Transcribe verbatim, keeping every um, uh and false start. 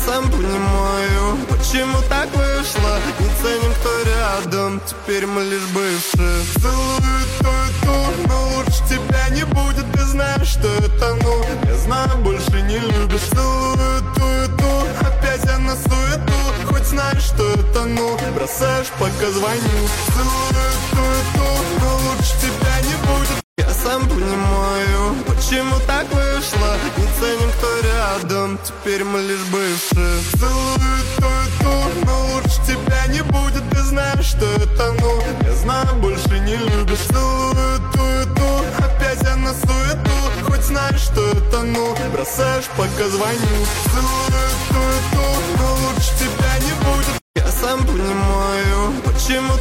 сам понимаю, почему так вышло. Не ценим, кто рядом, теперь мы лишь бывшие. Целую ту и ту, но лучше тебя не будет. Ты знаешь, что это ну, я знаю, больше не любишь. Целую ту и ту, опять я на суету. Хоть знаешь, что это ну, бросаешь, пока звоню. Целую ту и ту, но лучше тебя не будет. Я сам понимаю, почему так вышло. Не ценим, кто рядом, теперь мы лишь бывшие. Целую ту и ту, но лучше тебя не будет. Ты знаешь, что это ну, я знаю, больше не любишь. Целую ту и ту, опять я на суету. Хоть знаешь, что это ну, бросаешь, пока звоню. Целую ту и ту, но лучше тебя не будет. Я сам понимаю, почему